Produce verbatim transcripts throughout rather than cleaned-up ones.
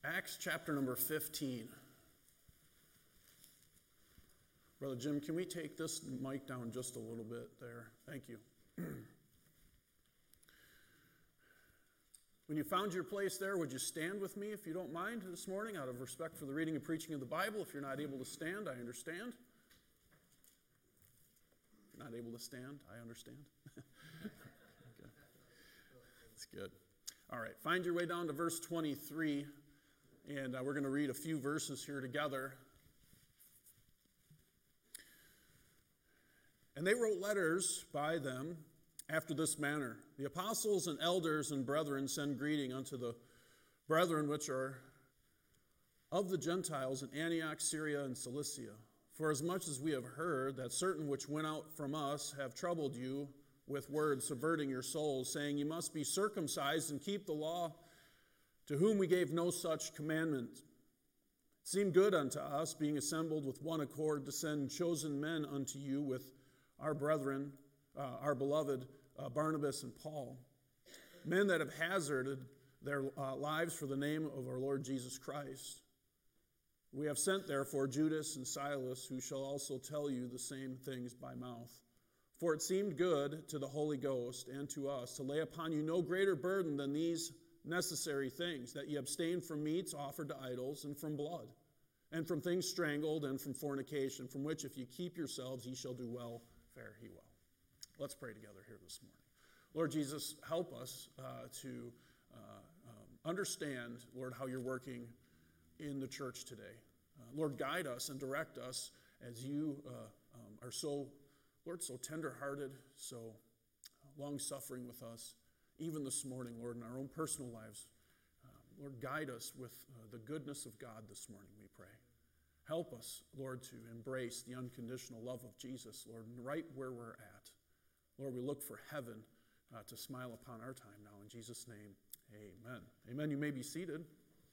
Acts chapter number fifteen. Brother Jim, can we take this mic down just a little bit there? Thank you. When you found your place there, would you stand with me if you don't mind this morning, out of respect for the reading and preaching of the Bible? If you're not able to stand, I understand. If you're not able to stand, I understand. Okay. That's good. All right, find your way down to verse twenty-three, and uh, we're going to read a few verses here together. And they wrote letters by them after this manner. The apostles and elders and brethren send greeting unto the brethren which are of the Gentiles in Antioch, Syria, and Cilicia. For as much as we have heard that certain which went out from us have troubled you with words, subverting your souls, saying, you must be circumcised and keep the law, to whom we gave no such commandment. It seemed good unto us, being assembled with one accord, to send chosen men unto you with our brethren, uh, our beloved uh, Barnabas and Paul, men that have hazarded their uh, lives for the name of our Lord Jesus Christ. We have sent, therefore, Judas and Silas, who shall also tell you the same things by mouth. For it seemed good to the Holy Ghost and to us to lay upon you no greater burden than these necessary things, that ye abstain from meats offered to idols, and from blood, and from things strangled, and from fornication, from which if ye keep yourselves, ye shall do well, fare he well. Let's pray together here this morning. Lord Jesus, help us uh, to uh, um, understand, Lord, how you're working in the church today. Uh, Lord, guide us and direct us as you uh, um, are so, Lord, so tender-hearted, so long-suffering with us, even this morning, Lord, in our own personal lives. Uh, Lord, guide us with uh, the goodness of God this morning, we pray. Help us, Lord, to embrace the unconditional love of Jesus, Lord, right where we're at. Lord, we look for heaven uh, to smile upon our time now. In Jesus' name, amen. Amen. You may be seated.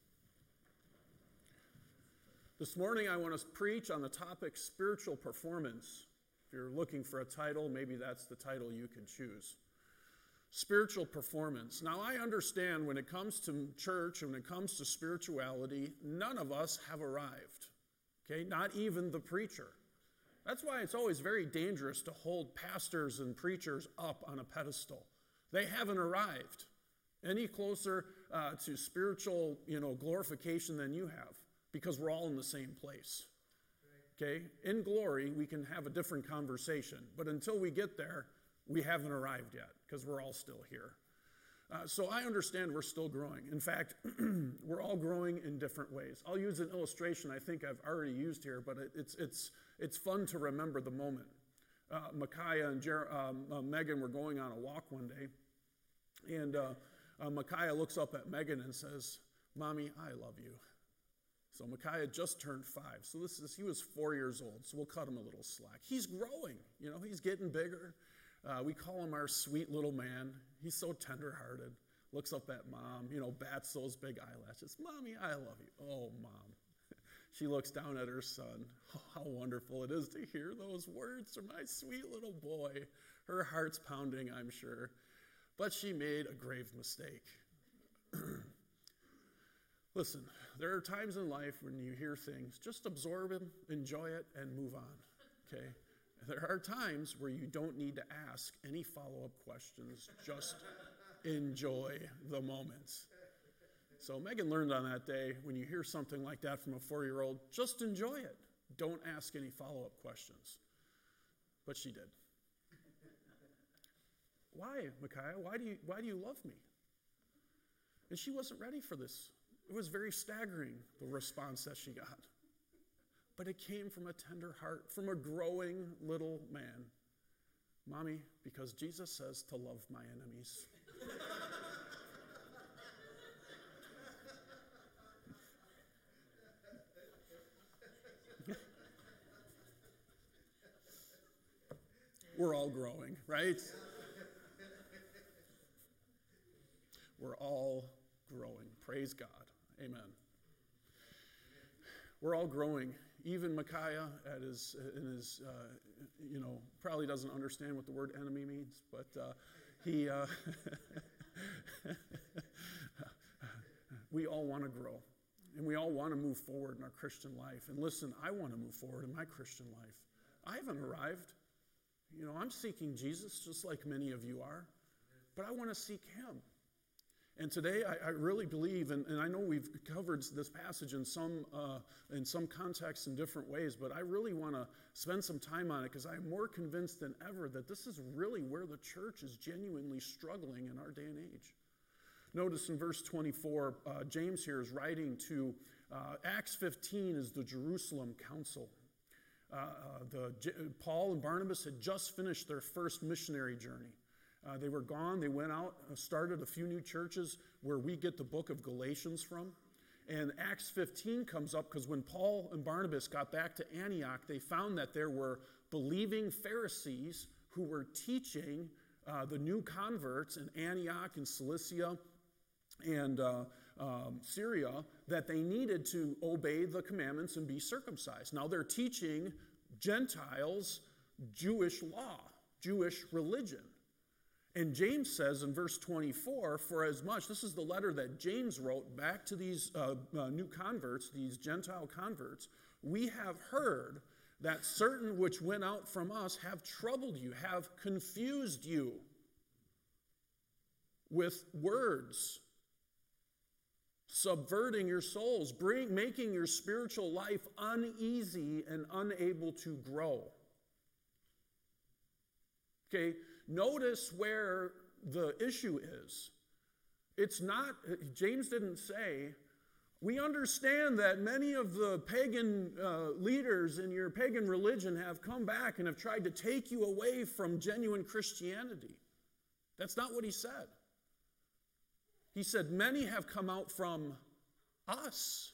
This morning, I want to preach on the topic spiritual performance. If you're looking for a title, maybe that's the title you could choose. Spiritual performance. Now, I understand when it comes to church and when it comes to spirituality, none of us have arrived. Okay, not even the preacher. That's why it's always very dangerous to hold pastors and preachers up on a pedestal. They haven't arrived any closer uh, to spiritual, you know, glorification than you have, because we're all in the same place. Okay, in glory, we can have a different conversation, but until we get there, we haven't arrived yet, because we're all still here. Uh, so I understand we're still growing. In fact, we're all growing in different ways. I'll use an illustration I think I've already used here, but it, it's it's it's fun to remember the moment. Uh, Micaiah and Jer- um, uh, Megan were going on a walk one day, and uh, uh, Micaiah looks up at Megan and says, "Mommy, I love you." So Micaiah just turned five. So this is he was four years old. So we'll cut him a little slack. He's growing. You know, he's getting bigger. Uh, we call him our sweet little man. He's so tender-hearted. Looks up at Mom, you know, bats those big eyelashes. Mommy, I love you. Oh, Mom. She looks down at her son. Oh, how wonderful it is to hear those words from my sweet little boy. Her heart's pounding, I'm sure. But she made a grave mistake. Listen, there are times in life when you hear things, just absorb them, enjoy it, and move on, okay? There are times where you don't need to ask any follow-up questions. Just enjoy the moment. So Megan learned on that day, when you hear something like that from a four-year-old, just enjoy it. Don't ask any follow-up questions. But she did. Why, Micaiah? Why do you, why do you love me? And she wasn't ready for this. It was very staggering, the response that she got. But it came from a tender heart, from a growing little man. Mommy, because Jesus says to love my enemies. We're all growing, right? We're all growing. Praise God. Amen. We're all growing. Even Micaiah, at his, in his, uh, you know, probably doesn't understand what the word enemy means, but uh, he, uh, we all want to grow. And we all want to move forward in our Christian life. And listen, I want to move forward in my Christian life. I haven't arrived. You know, I'm seeking Jesus just like many of you are. But I want to seek him. And today I, I really believe, and, and I know we've covered this passage in some uh, in some contexts in different ways, but I really want to spend some time on it because I'm more convinced than ever that this is really where the church is genuinely struggling in our day and age. Notice in verse twenty-four, uh, James here is writing to, uh, Acts fifteen is the Jerusalem Council. Uh, uh, the, J- Paul and Barnabas had just finished their first missionary journey. Uh, they were gone. They went out, uh, started a few new churches where we get the book of Galatians from. And Acts fifteen comes up because when Paul and Barnabas got back to Antioch, they found that there were believing Pharisees who were teaching uh, the new converts in Antioch and Cilicia and uh, um, Syria that they needed to obey the commandments and be circumcised. Now they're teaching Gentiles Jewish law, Jewish religion. And James says in verse twenty-four, for as much, this is the letter that James wrote back to these uh, uh, new converts, these Gentile converts, we have heard that certain which went out from us have troubled you, have confused you with words, subverting your souls, bring, making your spiritual life uneasy and unable to grow. Okay, notice where the issue is. It's not, James didn't say, we understand that many of the pagan uh, leaders in your pagan religion have come back and have tried to take you away from genuine Christianity. That's not what he said. He said, many have come out from us.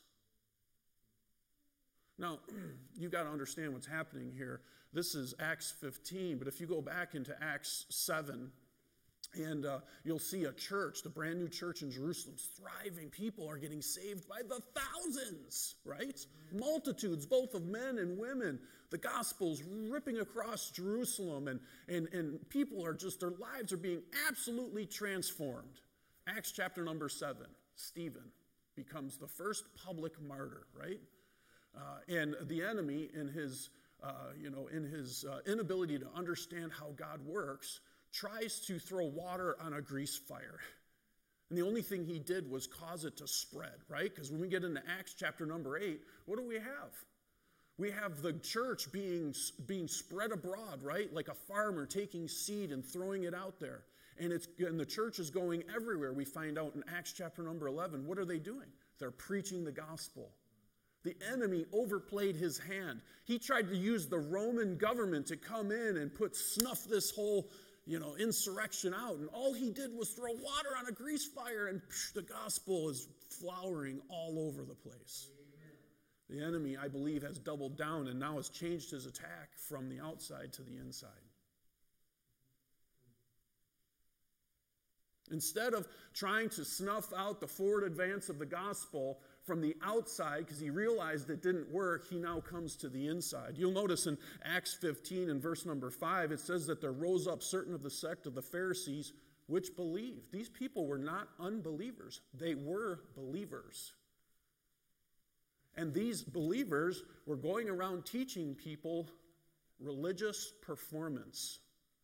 Now, you've got to understand what's happening here. This is Acts fifteen, but if you go back into Acts seven, and uh, you'll see a church, the brand new church in Jerusalem, thriving. People are getting saved by the thousands, right? Multitudes, both of men and women. The gospel's ripping across Jerusalem, and, and, and people are just, their lives are being absolutely transformed. Acts chapter number seven, Stephen becomes the first public martyr, right? Uh, and the enemy, in his, uh, you know, in his uh, inability to understand how God works, tries to throw water on a grease fire. And the only thing he did was cause it to spread, right? Because when we get into Acts chapter number eight, what do we have? We have the church being, being spread abroad, right? Like a farmer taking seed and throwing it out there. And, it's, and the church is going everywhere. We find out in Acts chapter number eleven, what are they doing? They're preaching the gospel. The enemy overplayed his hand. He tried to use the Roman government to come in and put snuff this whole, you know, insurrection out. And all he did was throw water on a grease fire, and psh, the gospel is flowering all over the place. Amen. The enemy, I believe, has doubled down and now has changed his attack from the outside to the inside. Instead of trying to snuff out the forward advance of the gospel from the outside, because he realized it didn't work, he now comes to the inside. You'll notice in Acts fifteen and verse number five, it says that there rose up certain of the sect of the Pharisees which believed. These people were not unbelievers. They were believers. And these believers were going around teaching people religious performance.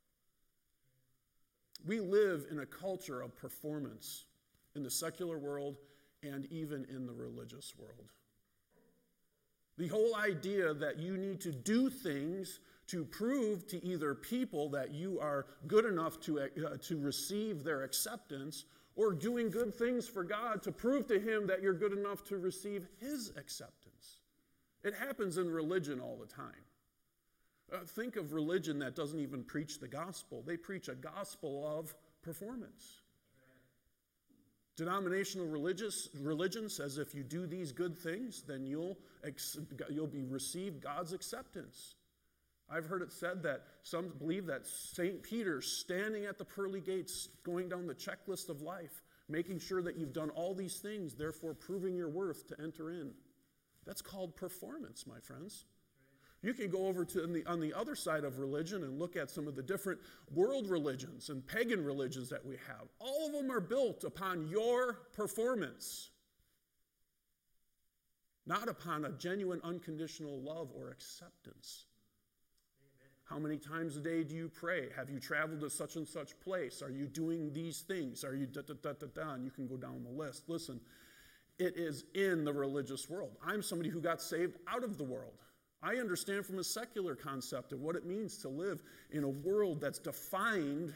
We live in a culture of performance in the secular world and even in the religious world. The whole idea that you need to do things to prove to either people that you are good enough to, uh, to receive their acceptance, or doing good things for God to prove to him that you're good enough to receive his acceptance. It happens in religion all the time. Uh, think of religion that doesn't even preach the gospel. They preach a gospel of performance. Denominational religious religion says if you do these good things, then you'll, ex- you'll be receive God's acceptance. I've heard it said that some believe that Saint Peter's standing at the pearly gates, going down the checklist of life, making sure that you've done all these things, therefore proving your worth to enter in. That's called performance, my friends. You can go over to on the, on the other side of religion and look at some of the different world religions and pagan religions that we have. All of them are built upon your performance. not upon a genuine unconditional love or acceptance. Amen. How many times a day do you pray? Have you traveled to such and such place? Are you doing these things? Are you da da da da da? And you can go down the list. Listen, it is in the religious world. I'm somebody who got saved out of the world. I understand from a secular concept of what it means to live in a world that's defined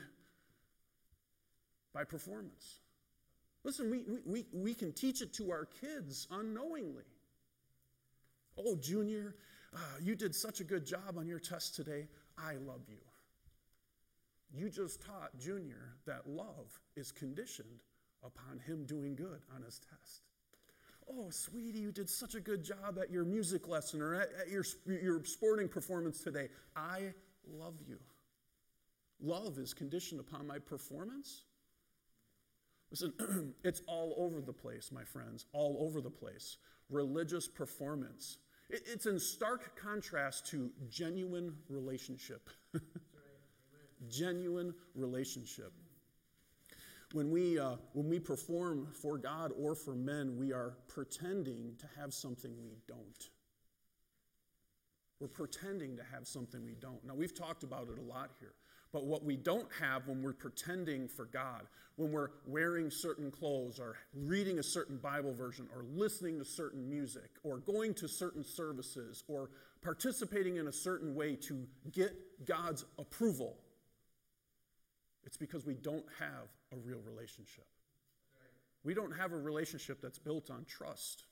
by performance. Listen, we, we, we can teach it to our kids unknowingly. Oh, Junior, uh, you did such a good job on your test today. I love you. You just taught Junior that love is conditioned upon him doing good on his test. Oh, sweetie, you did such a good job at your music lesson or at, at your, your sporting performance today. I love you. Love is conditioned upon my performance. Listen, it's all over the place, my friends, all over the place. Religious performance. It, it's in stark contrast to genuine relationship. Genuine relationship. When we, uh, when we perform for God or for men, we are pretending to have something we don't. We're pretending to have something we don't. Now, we've talked about it a lot here. But what we don't have when we're pretending for God, when we're wearing certain clothes or reading a certain Bible version or listening to certain music or going to certain services or participating in a certain way to get God's approval, it's because we don't have a real relationship. We don't have a relationship that's built on trust,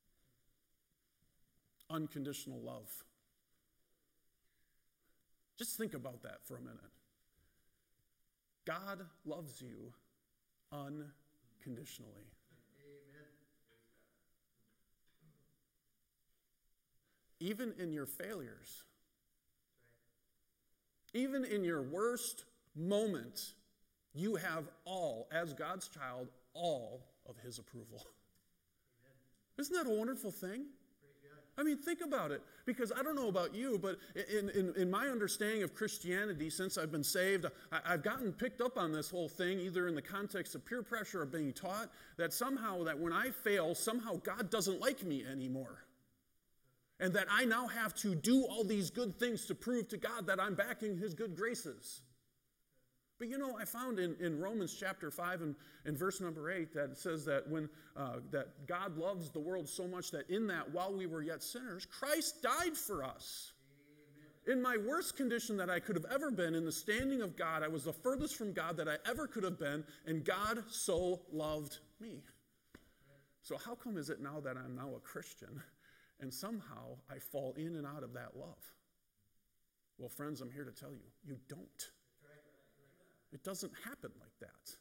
unconditional love. Just think about that for a minute. God loves you unconditionally. Amen. Even in your failures, even in your worst moment, you have all, as God's child, all of his approval. Amen. Isn't that a wonderful thing? I mean, think about it, because I don't know about you, but in, in, in my understanding of Christianity, since I've been saved, I, I've gotten picked up on this whole thing, either in the context of peer pressure or being taught, that somehow, that when I fail, somehow God doesn't like me anymore. And that I now have to do all these good things to prove to God that I'm backing his good graces. But you know, I found in, in Romans chapter five and, and verse number eight that it says that when uh, that God loves the world so much that in that while we were yet sinners, Christ died for us. Amen. In my worst condition that I could have ever been, in the standing of God, I was the furthest from God that I ever could have been, and God so loved me. So how come is it now that I'm now a Christian, and somehow I fall in and out of that love? Well, friends, I'm here to tell you, you don't. It doesn't happen like that.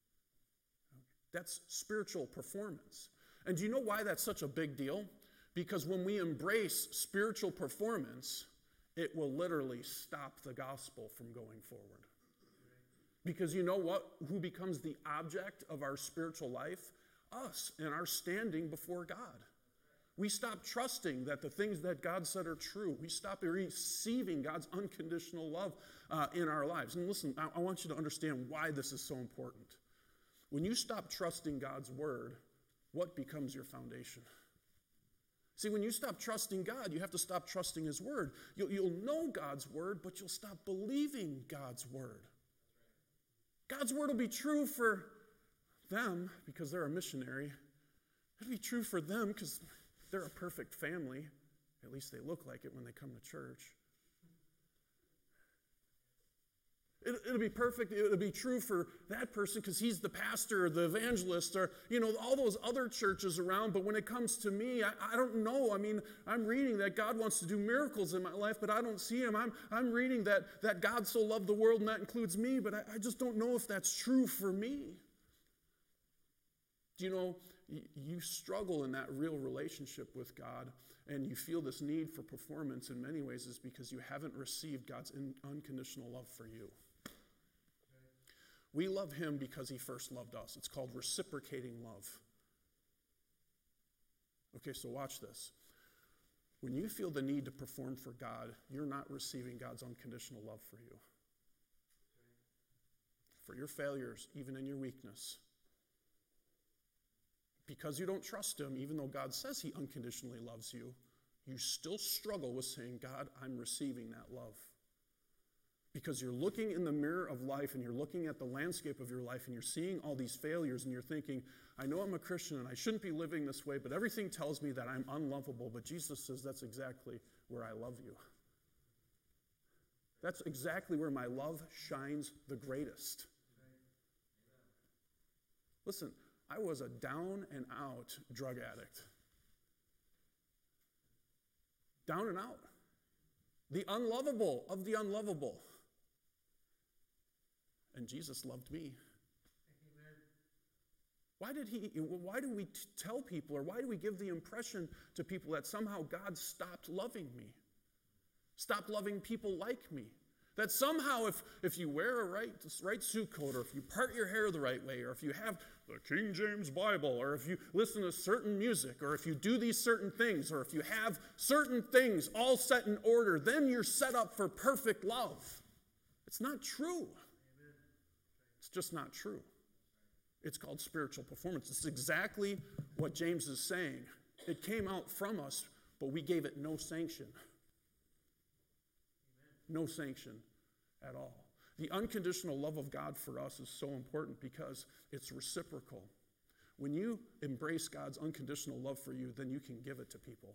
That's spiritual performance. And do you know why that's such a big deal? Because when we embrace spiritual performance, it will literally stop the gospel from going forward. Because you know what? Who becomes the object of our spiritual life? Us, and our standing before God. We stop trusting that the things that God said are true. We stop receiving God's unconditional love uh, in our lives. And listen, I, I want you to understand why this is so important. When you stop trusting God's word, what becomes your foundation? See, when you stop trusting God, you have to stop trusting his word. You'll, you'll know God's word, but you'll stop believing God's word. God's word will be true for them because they're a missionary. It'll be true for them because they're a perfect family. At least they look like it when they come to church. It, it'll be perfect. It'll be true for that person because he's the pastor or the evangelist or, you know, all those other churches around. But when it comes to me, I, I don't know. I mean, I'm reading that God wants to do miracles in my life, but I don't see him. I'm, I'm reading that, that God so loved the world, and that includes me, but I, I just don't know if that's true for me. Do you know, you struggle in that real relationship with God, and you feel this need for performance in many ways is because you haven't received God's in, unconditional love for you. We love him because he first loved us. It's called reciprocating love. Okay, so watch this. When you feel the need to perform for God, you're not receiving God's unconditional love for you. For your failures, even in your weakness. because you don't trust him, even though God says he unconditionally loves you, you still struggle with saying, God, I'm receiving that love. Because you're looking in the mirror of life and you're looking at the landscape of your life and you're seeing all these failures and you're thinking, I know I'm a Christian and I shouldn't be living this way, but everything tells me that I'm unlovable. But Jesus says that's exactly where I love you. That's exactly where my love shines the greatest. Listen, I was a down and out drug addict. Down and out. The unlovable of the unlovable. And Jesus loved me. Amen. Why did he, why do we tell people, or why do we give the impression to people that somehow God stopped loving me? Stopped loving people like me? That somehow if, if you wear a right, right suit coat, or if you part your hair the right way, or if you have the King James Bible, or if you listen to certain music, or if you do these certain things, or if you have certain things all set in order, then you're set up for perfect love. It's not true. It's just not true. It's called spiritual performance. It's exactly what James is saying. It came out from us, but we gave it no sanction. No sanction at all. The unconditional love of God for us is so important because it's reciprocal. When you embrace God's unconditional love for you, then you can give it to people.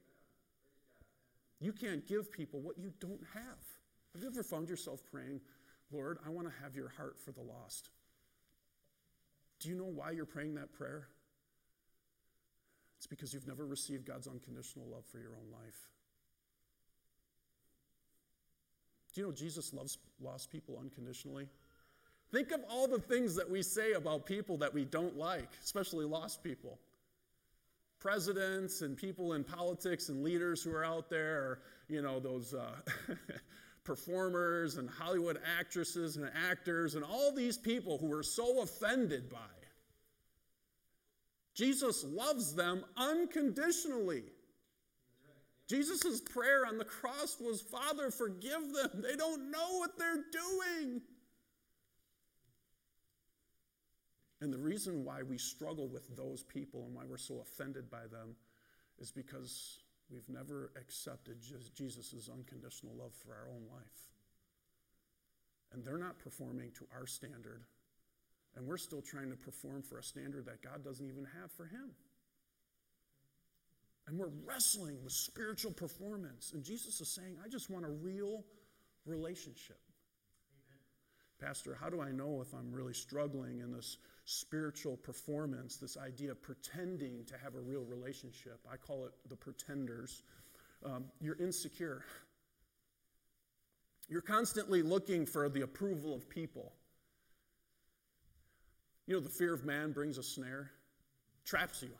You can't give people what you don't have. Have you ever found yourself praying, Lord, I want to have your heart for the lost? Do you know why you're praying that prayer? It's because you've never received God's unconditional love for your own life. Do you know Jesus loves lost people unconditionally? Think of all the things that we say about people that we don't like, especially lost people. Presidents and people in politics and leaders who are out there, or, you know, those uh, performers and Hollywood actresses and actors and all these people who we're so offended by. Jesus loves them unconditionally. Jesus' prayer on the cross was, Father, forgive them. They don't know what they're doing. And the reason why we struggle with those people and why we're so offended by them is because we've never accepted Jesus' unconditional love for our own life. And they're not performing to our standard. And we're still trying to perform for a standard that God doesn't even have for him. And we're wrestling with spiritual performance. And Jesus is saying, I just want a real relationship. Amen. Pastor, how do I know if I'm really struggling in this spiritual performance, this idea of pretending to have a real relationship? I call it the pretenders. Um, you're insecure. You're constantly looking for the approval of people. You know, the fear of man brings a snare, traps you.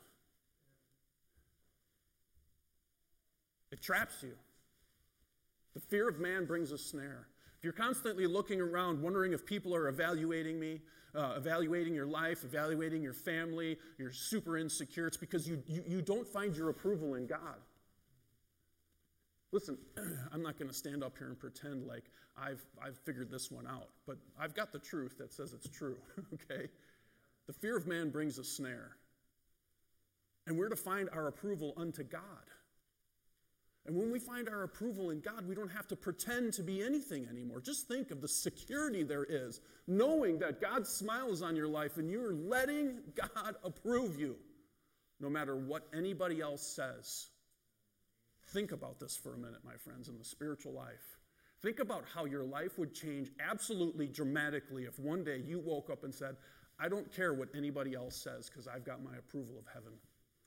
It traps you. The fear of man brings a snare. If you're constantly looking around, wondering if people are evaluating me, uh, evaluating your life, evaluating your family, you're super insecure, it's because you, you, you don't find your approval in God. Listen, I'm not going to stand up here and pretend like I've, I've figured this one out, but I've got the truth that says it's true, okay? The fear of man brings a snare. And we're to find our approval unto God. And when we find our approval in God, we don't have to pretend to be anything anymore. Just think of the security there is, knowing that God smiles on your life and you're letting God approve you, no matter what anybody else says. Think about this for a minute, my friends, in the spiritual life. Think about how your life would change absolutely dramatically if one day you woke up and said, I don't care what anybody else says because I've got my approval of heaven.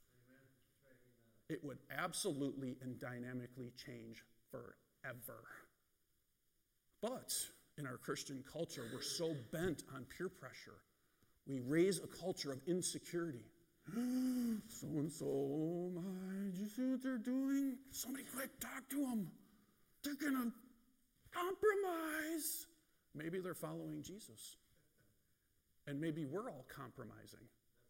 It would absolutely and dynamically change forever. But in our Christian culture, we're so bent on peer pressure. We raise a culture of insecurity. So-and-so, my, do you see what they're doing? Somebody quick, talk to them. They're going to compromise. Maybe they're following Jesus. And maybe we're all compromising.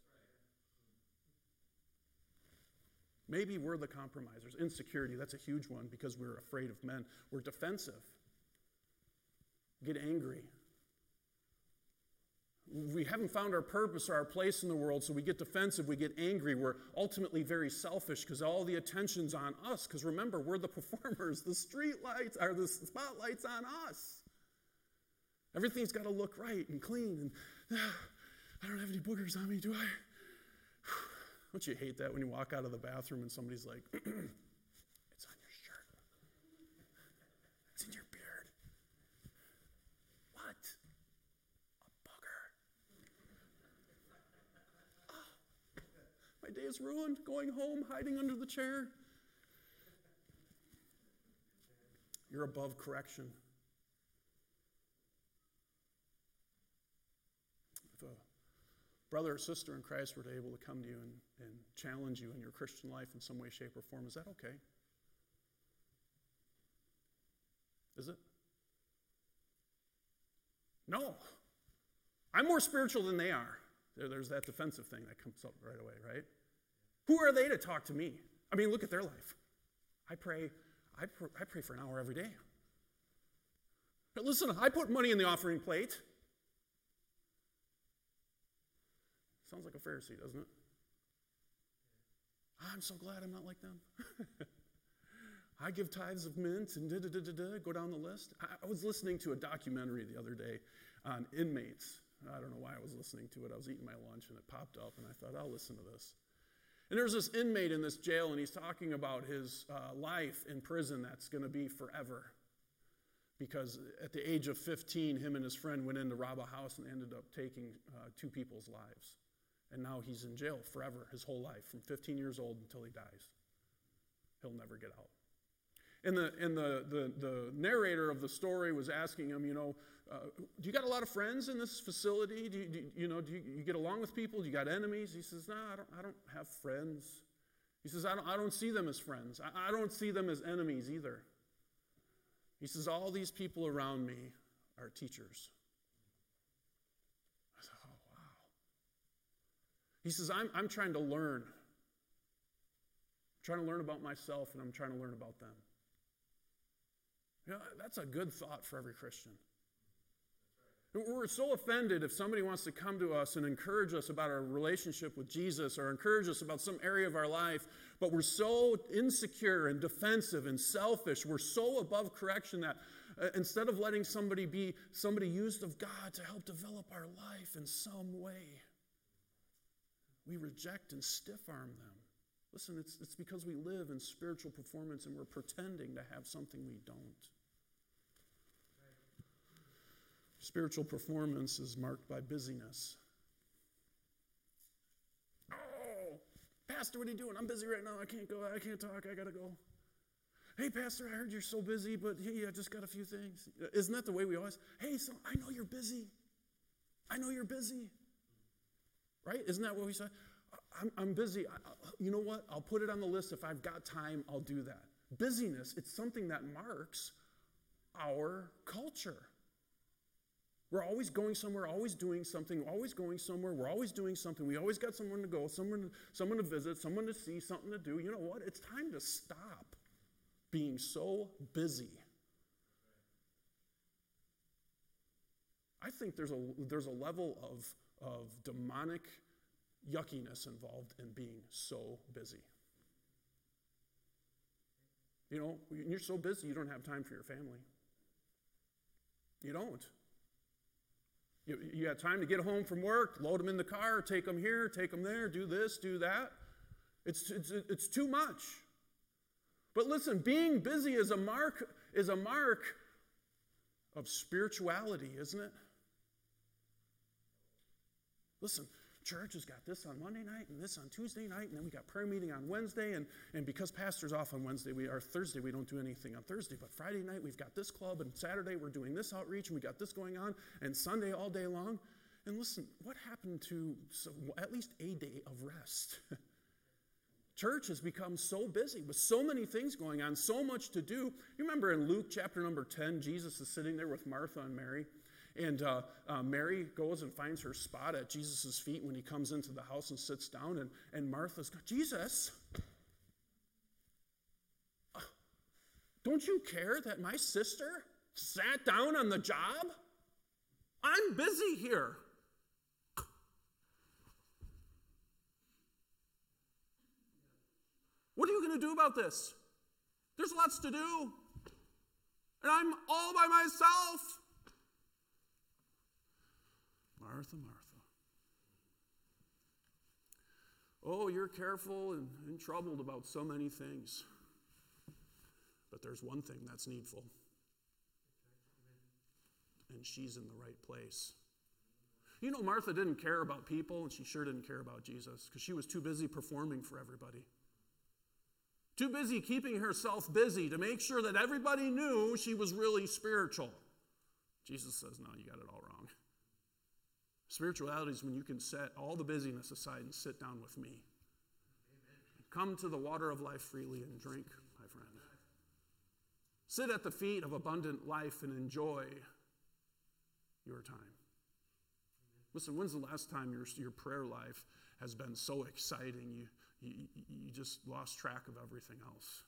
Maybe we're the compromisers. Insecurity, that's a huge one because we're afraid of men. We're defensive. Get angry. we haven't found our purpose or our place in the world, so we get defensive, we get angry, we're ultimately very selfish because all the attention's on us. Because remember, we're the performers. The street lights are the spotlight's on us. Everything's got to look right and clean. And uh, I don't have any boogers on me, do I? Don't you hate that when you walk out of the bathroom and somebody's like, it's on your shirt. It's in your beard. What? A booger. Oh, my day is ruined. Going home, hiding under the chair. You're above correction. If a brother or sister in Christ were to able to come to you and, and challenge you in your Christian life in some way, shape, or form, is that okay? Is it? No. I'm more spiritual than they are. There, there's that defensive thing that comes up right away, right? Who are they to talk to me? I mean, look at their life. I pray, I pray, I pray for an hour every day. But listen, I put money in the offering plate. Sounds like a Pharisee, doesn't it? I'm so glad I'm not like them. I give tithes of mint and da-da-da-da-da, go down the list. I, I was listening to a documentary the other day on inmates. I don't know why I was listening to it. I was eating my lunch and it popped up and I thought, I'll listen to this. And there's this inmate in this jail and he's talking about his uh, life in prison that's going to be forever. Because at the age of fifteen, him and his friend went in to rob a house and ended up taking uh, two people's lives. And now he's in jail forever, his whole life, from fifteen years old until he dies. He'll never get out. And the and the the, the narrator of the story was asking him, you know, uh, do you got a lot of friends in this facility? Do you, do, you know, do you, you get along with people? Do you got enemies? He says, no, I don't. I don't have friends. He says, I don't. I don't see them as friends. I, I don't see them as enemies either. He says, all these people around me are teachers. I said, oh, wow. He says, I'm, I'm trying to learn. I'm trying to learn about myself, and I'm trying to learn about them. You know, that's a good thought for every Christian. We're so offended if somebody wants to come to us and encourage us about our relationship with Jesus or encourage us about some area of our life, but we're so insecure and defensive and selfish. We're so above correction that uh, instead of letting somebody be somebody used of God to help develop our life in some way, we reject and stiff-arm them. Listen, it's, it's because we live in spiritual performance and we're pretending to have something we don't. Spiritual performance is marked by busyness. Oh, Pastor, what are you doing? I'm busy right now. I can't go. I can't talk. I got to go. Hey, Pastor, I heard you're so busy, but hey, I just got a few things. Isn't that the way we always, hey, so I know you're busy. I know you're busy. Right? Isn't that what we say? I'm, I'm busy. I, you know what? I'll put it on the list. If I've got time, I'll do that. Busyness, it's something that marks our culture. We're always going somewhere, always doing something, always going somewhere. We're always doing something. We always got someone to go, someone, someone to visit, someone to see, something to do. You know what? It's time to stop being so busy. I think there's a, there's a level of, of demonic yuckiness involved in being so busy. You know, when you're so busy, you don't have time for your family. You don't. You, you got time to get home from work, load them in the car, take them here, take them there, do this, do that. It's, it's, it's too much. But listen, being busy is a mark, is a mark of spirituality, isn't it? Listen, church has got this on Monday night and this on Tuesday night, and then we got prayer meeting on Wednesday, and, and because pastor's off on Wednesday, we are Thursday, we don't do anything on Thursday, but Friday night we've got this club, and Saturday we're doing this outreach, and we got this going on, and Sunday all day long. And listen, what happened to so, at least a day of rest? Church has become so busy with so many things going on, so much to do. You remember in Luke chapter number ten, Jesus is sitting there with Martha and Mary. And uh, uh, Mary goes and finds her spot at Jesus' feet when he comes into the house and sits down. And, and Martha's going, Jesus, uh, don't you care that my sister sat down on the job? I'm busy here. going to do about this? There's lots to do. And I'm all by myself. Martha, Martha. Oh, you're careful and, and troubled about so many things. But there's one thing that's needful. And she's in the right place. You know, Martha didn't care about people, and she sure didn't care about Jesus, because she was too busy performing for everybody. Too busy keeping herself busy to make sure that everybody knew she was really spiritual. Jesus says, no, you got it all wrong. Spirituality is when you can set all the busyness aside and sit down with me. Amen. Come to the water of life freely and drink, my friend. Sit at the feet of abundant life and enjoy your time. Listen, when's the last time your, your prayer life has been so exciting you, you, you just lost track of everything else?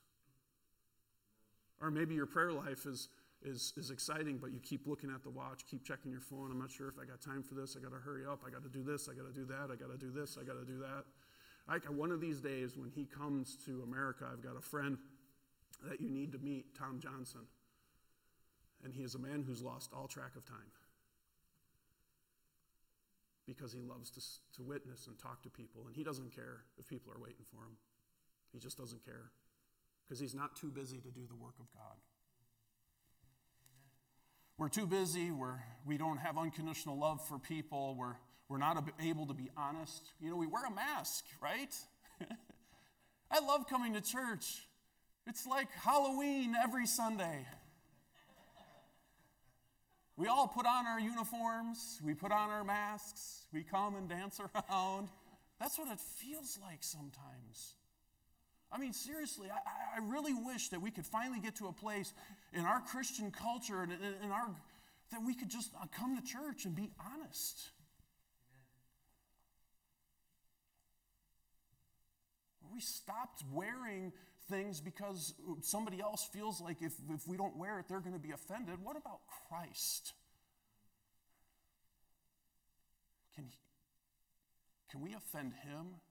Or maybe your prayer life is, is, is exciting, but you keep looking at the watch, keep checking your phone. I'm not sure if I got time for this. I got to hurry up. I got to do this. I got to do that. I got to do this. I got to do that. I, one of these days when he comes to America, I've got a friend that you need to meet, Tom Johnson. And he is a man who's lost all track of time, because he loves to, to witness and talk to people. And he doesn't care if people are waiting for him. He just doesn't care, because he's not too busy to do the work of God. We're too busy. We're, we don't have unconditional love for people. We're, we're not able to be honest. You know, we wear a mask, right? I love coming to church. It's like Halloween every Sunday. We all put on our uniforms, we put on our masks, we come and dance around. That's what it feels like sometimes. I mean, seriously, I, I really wish that we could finally get to a place in our Christian culture and in, in our, that we could just come to church and be honest. Amen. We stopped wearing things because somebody else feels like if, if we don't wear it, they're going to be offended. What about Christ? Can, he, can we offend him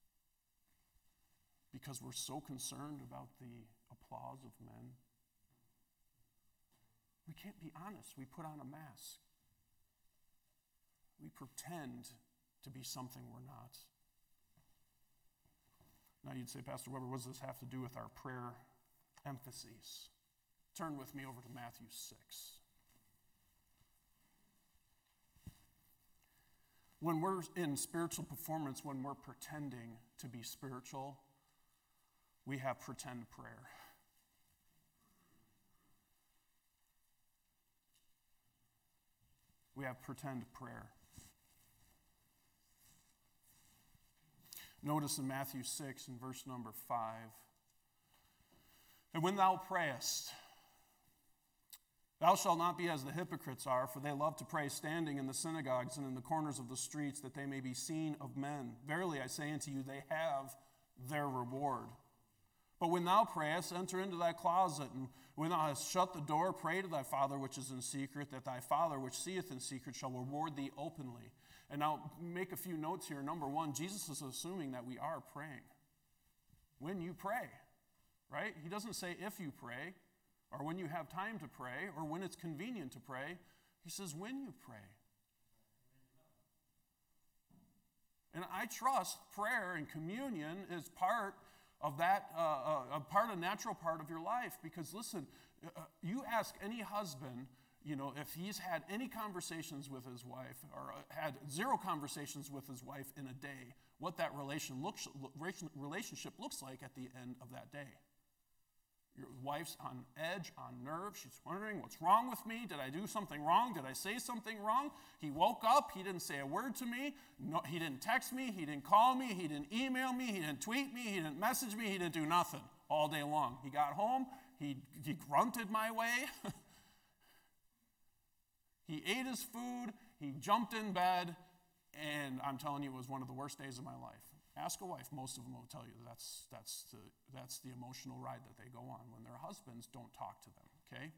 because we're so concerned about the applause of men? We can't be honest. We put on a mask. We pretend to be something we're not. Now you'd say, Pastor Weber, what does this have to do with our prayer emphases? Turn with me over to Matthew six. When we're in spiritual performance, when we're pretending to be spiritual, we have pretend prayer. We have pretend prayer. Notice in Matthew six, in verse number five, and when thou prayest, thou shalt not be as the hypocrites are, for they love to pray standing in the synagogues and in the corners of the streets, that they may be seen of men. Verily I say unto you, they have their reward. But when thou prayest, enter into thy closet, and when thou hast shut the door, pray to thy Father which is in secret, that thy Father which seeth in secret shall reward thee openly. And now make a few notes here. Number one, Jesus is assuming that we are praying. When you pray, right? He doesn't say if you pray, or when you have time to pray, or when it's convenient to pray. He says when you pray. And I trust prayer and communion is part of that, uh, a part, a natural part of your life. Because listen, uh, you ask any husband, you know, if he's had any conversations with his wife, or had zero conversations with his wife in a day, what that relation looks, relationship looks like at the end of that day. Your wife's on edge, on nerve. She's wondering, what's wrong with me? Did I do something wrong? Did I say something wrong? He woke up. He didn't say a word to me. No, he didn't text me. He didn't call me. He didn't email me. He didn't tweet me. He didn't message me. He didn't do nothing all day long. He got home. He, he grunted my way. He ate his food. He jumped in bed. And I'm telling you, it was one of the worst days of my life. Ask a wife. Most of them will tell you that's, that's, the, that's the emotional ride that they go on when their husbands don't talk to them, okay?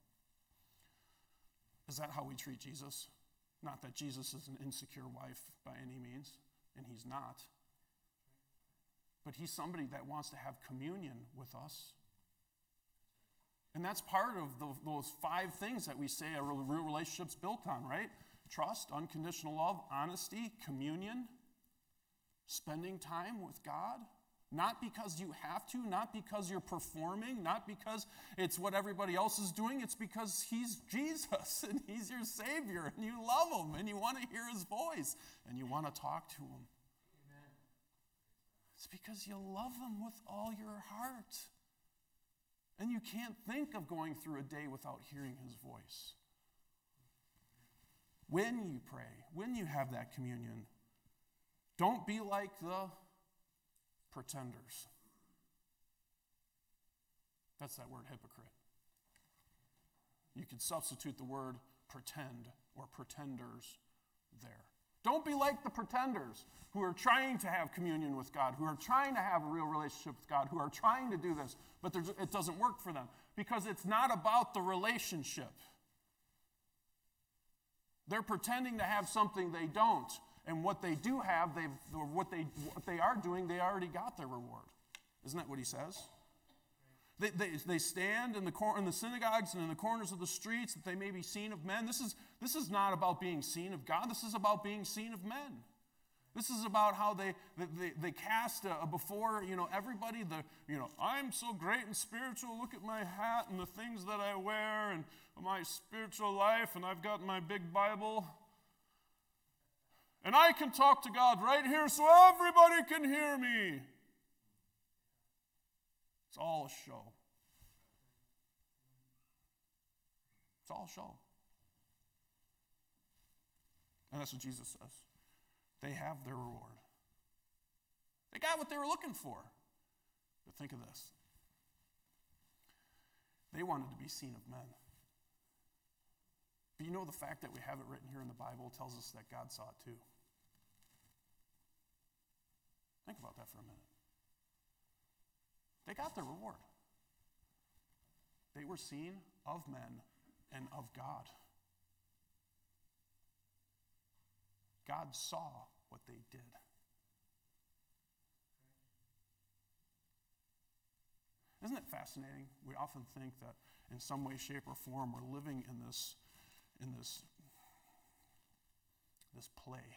Is that how we treat Jesus? Not that Jesus is an insecure wife by any means, and he's not. but he's somebody that wants to have communion with us. And that's part of the, those five things that we say a real relationship's built on, right? Trust, unconditional love, honesty, communion, spending time with God. Not because you have to, not because you're performing, not because it's what everybody else is doing. It's because he's Jesus and he's your Savior and you love him and you want to hear his voice and you want to talk to him. Amen. It's because you love him with all your heart. And you can't think of going through a day without hearing his voice. When you pray, when you have that communion, don't be like the pretenders. That's that word, hypocrite. You could substitute the word pretend or pretenders there. Don't be like the pretenders who are trying to have communion with God, who are trying to have a real relationship with God, who are trying to do this, but it doesn't work for them because it's not about the relationship. They're pretending to have something they don't. And what they do have, they've, or what they, what they are doing, they already got their reward. Isn't that what he says? They, they, they stand in the, cor- in the synagogues and in the corners of the streets that they may be seen of men. This is, this is not about being seen of God. This is about being seen of men. This is about how they, they, they cast uh, before, you know, everybody the, you know, I'm so great and spiritual. Look at my hat and the things that I wear and my spiritual life, and I've got my big Bible. And I can talk to God right here so everybody can hear me. It's all a show. It's all a show. And that's what Jesus says. They have their reward. They got what they were looking for. But think of this. They wanted to be seen of men. But you know the fact that we have it written here in the Bible tells us that God saw it too. Think about that for a minute. They got their reward. They were seen of men and of God. God saw what they did. Isn't it fascinating? We often think that in some way, shape, or form we're living in this, in this, this play.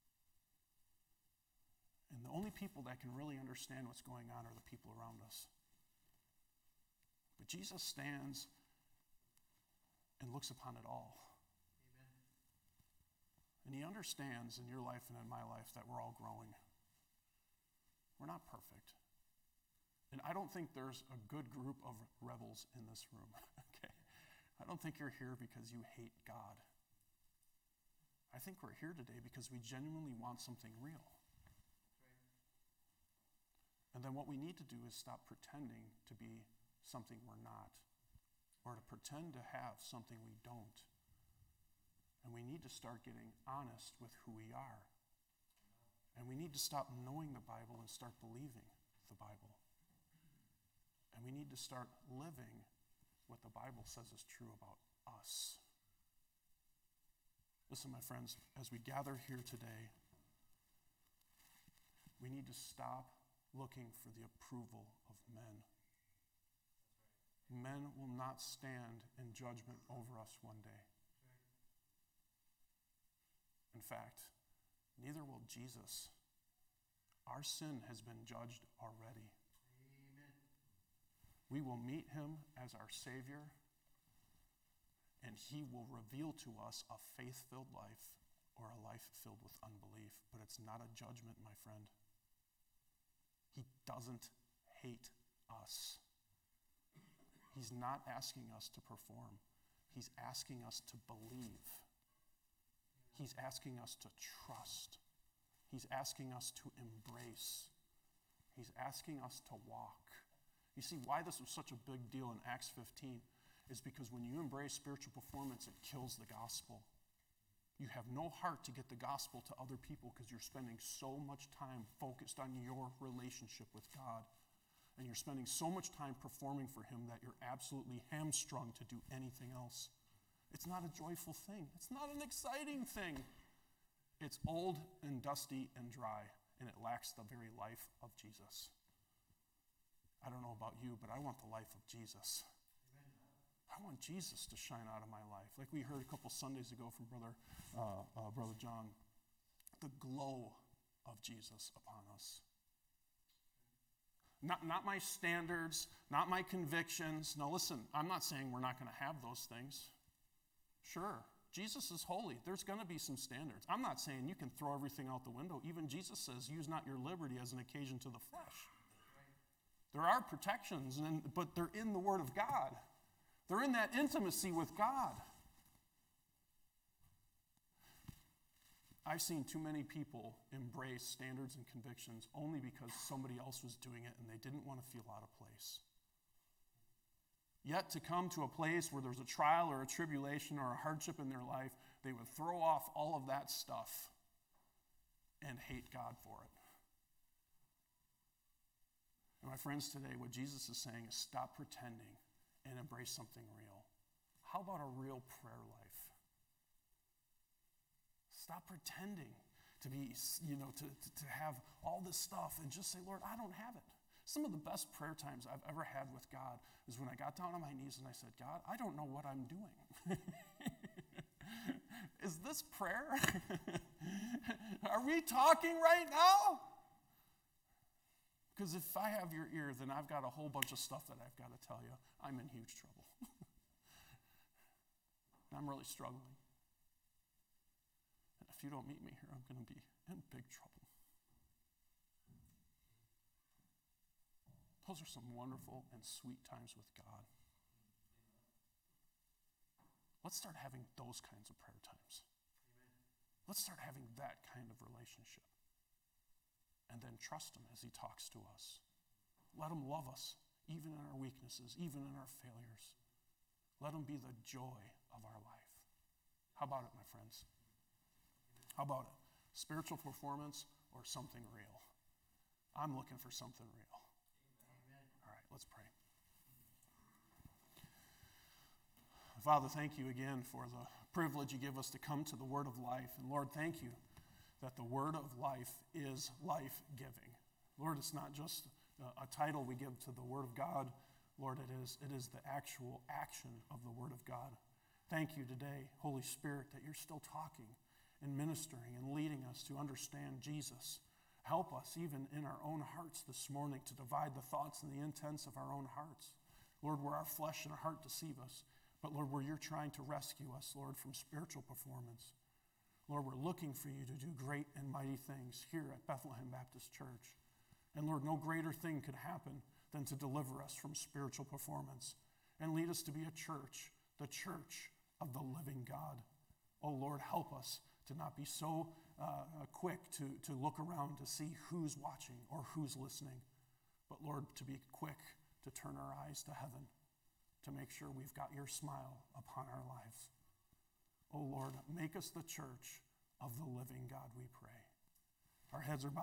And the only people that can really understand what's going on are the people around us. But Jesus stands and looks upon it all. Amen. And he understands in your life and in my life that we're all growing. We're not perfect. And I don't think there's a good group of rebels in this room. Okay? I don't think you're here because you hate God. I think we're here today because we genuinely want something real. And then what we need to do is stop pretending to be something we're not, or to pretend to have something we don't. And we need to start getting honest with who we are. And we need to stop knowing the Bible and start believing the Bible. And we need to start living what the Bible says is true about us. Listen, my friends, as we gather here today, we need to stop looking for the approval of men. Men will not stand in judgment over us one day. In fact, neither will Jesus. Our sin has been judged already. Amen. We will meet him as our Savior, and he will reveal to us a faith-filled life or a life filled with unbelief. But it's not a judgment, my friend. He doesn't hate us. He's not asking us to perform. He's asking us to believe. He's asking us to trust. He's asking us to embrace. He's asking us to walk. You see, why this was such a big deal in Acts fifteen is because when you embrace spiritual performance, it kills the gospel. You have no heart to get the gospel to other people because you're spending so much time focused on your relationship with God. And you're spending so much time performing for him that you're absolutely hamstrung to do anything else. It's not a joyful thing. It's not an exciting thing. It's old and dusty and dry. and it lacks the very life of Jesus. I don't know about you, but I want the life of Jesus. I want Jesus to shine out of my life. Like we heard a couple Sundays ago from Brother, uh, uh, Brother John, the glow of Jesus upon us. Not, not my standards, not my convictions. No, listen, I'm not saying we're not going to have those things. Sure, Jesus is holy. There's going to be some standards. I'm not saying you can throw everything out the window. Even Jesus says, use not your liberty as an occasion to the flesh. There are protections, and, but they're in the Word of God. They're in that intimacy with God. I've seen too many people embrace standards and convictions only because somebody else was doing it and they didn't want to feel out of place. Yet to come to a place where there's a trial or a tribulation or a hardship in their life, they would throw off all of that stuff and hate God for it. And my friends, today what Jesus is saying is stop pretending and embrace something real. How about a real prayer life? Stop pretending to be, you know, to, to, to have all this stuff and just say, Lord, I don't have it. Some of the best prayer times I've ever had with God is when I got down on my knees and I said, God, I don't know what I'm doing. Is this prayer? Are we talking right now? Because if I have your ear, then I've got a whole bunch of stuff that I've got to tell you. I'm in huge trouble. I'm really struggling. And if you don't meet me here, I'm going to be in big trouble. Those are some wonderful and sweet times with God. Let's start having those kinds of prayer times. Let's start having that kind of relationship. And then trust him as he talks to us. Let him love us, even in our weaknesses, even in our failures. Let him be the joy of our life. How about it, my friends? How about it? Spiritual performance or something real? I'm looking for something real. Amen. All right, let's pray. Father, thank you again for the privilege you give us to come to the Word of life. And Lord, thank you that the Word of life is life-giving. Lord, it's not just a title we give to the Word of God. Lord, it is, it is the actual action of the Word of God. Thank you today, Holy Spirit, that you're still talking and ministering and leading us to understand Jesus. Help us even in our own hearts this morning to divide the thoughts and the intents of our own hearts. Lord, where our flesh and our heart deceive us, but Lord, where you're trying to rescue us, Lord, from spiritual performance. Lord, we're looking for you to do great and mighty things here at Bethlehem Baptist Church. And Lord, no greater thing could happen than to deliver us from spiritual performance and lead us to be a church, the church of the living God. Oh Lord, help us to not be so uh, quick to, to look around to see who's watching or who's listening, but Lord, to be quick to turn our eyes to heaven, to make sure we've got your smile upon our lives. Oh Lord, make us the church of the living God, we pray. Our heads are bowed.